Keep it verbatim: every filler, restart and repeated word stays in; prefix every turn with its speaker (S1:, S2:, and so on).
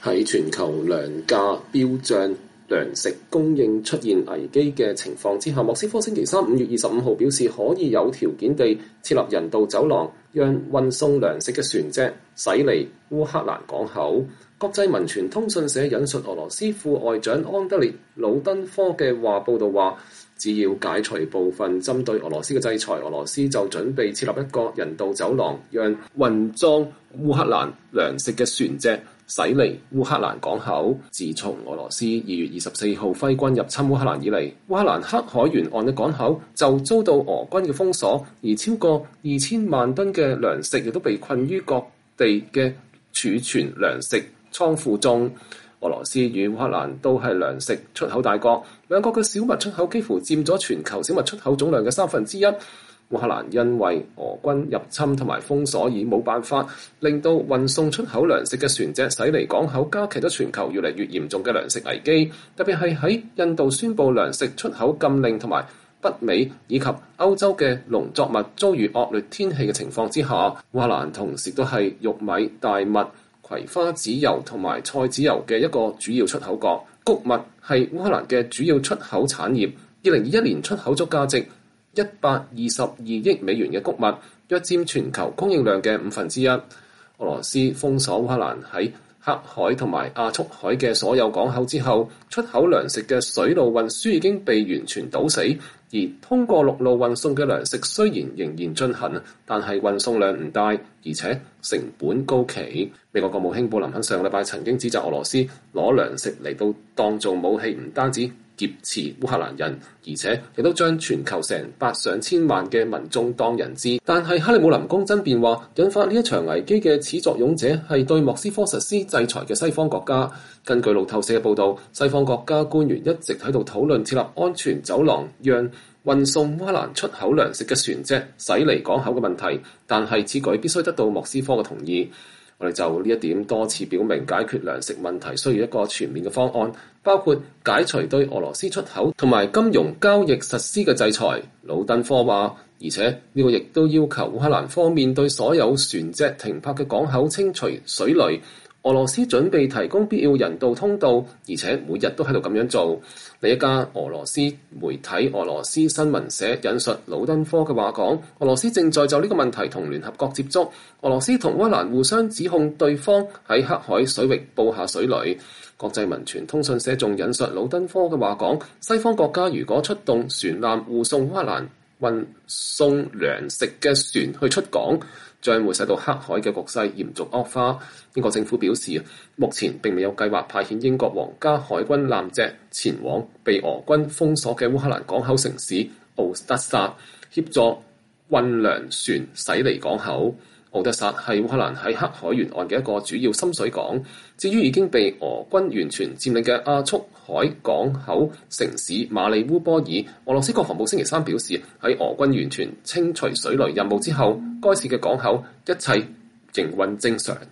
S1: 喺全球糧價飆漲、糧食供應出現危機嘅情況之下，莫斯科星期三五月二十五號表示，可以有條件地設立人道走廊，讓運送糧食嘅船隻駛離烏克蘭港口。國際文傳通訊社引述俄羅斯副外長安德烈魯登科嘅話報道話，只要解除部分針對俄羅斯嘅制裁，俄羅斯就準備設立一個人道走廊，讓運裝烏克蘭糧食嘅船隻駛離烏克蘭港口。自從俄羅斯二月二十四號揮軍入侵烏克蘭以嚟，烏克蘭黑海沿岸嘅港口就遭到俄軍嘅封鎖，而超過二千萬噸嘅糧食亦都被困於各地嘅儲存糧食倉庫中。俄羅斯與烏克蘭都係糧食出口大國，兩國嘅小麥出口幾乎佔咗全球小麥出口總量嘅三分之一。烏克蘭因為俄軍入侵同埋封鎖而冇辦法，令到運送出口糧食嘅船隻駛離港口，加劇咗全球越嚟越嚴重嘅糧食危機。特別係喺印度宣布糧食出口禁令同埋北美以及歐洲嘅農作物遭遇惡劣天氣嘅情況之下，烏克蘭同時都係玉米、大麥、葵花籽油同埋菜籽油嘅一個主要出口國。穀物係烏克蘭嘅主要出口產業，二零二一年出口咗價值一百二十二億美元嘅穀物，約佔全球供應量嘅五分之一。俄羅斯封鎖烏克蘭喺黑海同埋亞速海嘅所有港口之後，出口糧食嘅水路運輸已經被完全堵死，而通過陸路運送嘅糧食雖然仍然進行，但係運送量唔大，而且成本高企。美國國務卿布林肯上個禮拜曾經指責俄羅斯攞糧食嚟到當做武器，唔單止劫持烏克蘭人，而且亦都將全球成百上千萬嘅民眾當人質。但係克里姆林宮爭辯話，引發呢一場危機嘅始作俑者係對莫斯科實施制裁嘅西方國家。根據路透社嘅報導，西方國家官員一直喺度討論設立安全走廊，讓運送烏克蘭出口糧食嘅船隻駛離港口嘅問題，但係此舉必須得到莫斯科嘅同意。我哋就呢一點多次表明，解決糧食問題需要一個全面嘅方案，包括解除對俄羅斯出口同埋金融交易實施嘅制裁。魯登科話，而且呢個亦都要求烏克蘭方面對所有船隻停泊嘅港口清除水雷。俄羅斯準備提供必要人道通道，而且每日都喺度咁樣做。另一家俄羅斯媒體俄羅斯新聞社引述魯登科嘅話講，俄羅斯正在就呢個問題同聯合國接觸。俄羅斯同烏克蘭互相指控對方喺黑海水域布下水雷。國際文傳通訊社仲引述魯登科嘅話講，西方國家如果出動船艦護送烏克蘭運送糧食嘅船去出港，將會使到黑海嘅局勢嚴重惡化。英國政府表示，目前並未有計劃派遣英國皇家海軍艦隻前往被俄軍封鎖嘅烏克蘭港口城市敖德薩，協助運糧船駛離港口。敖德薩係烏克蘭喺黑海沿岸嘅一個主要深水港。至於已經被俄軍完全佔領嘅亞速海港口城市馬里烏波爾，俄羅斯國防部星期三表示，喺俄軍完全清除水雷任務之後，該市嘅港口一切營運正常。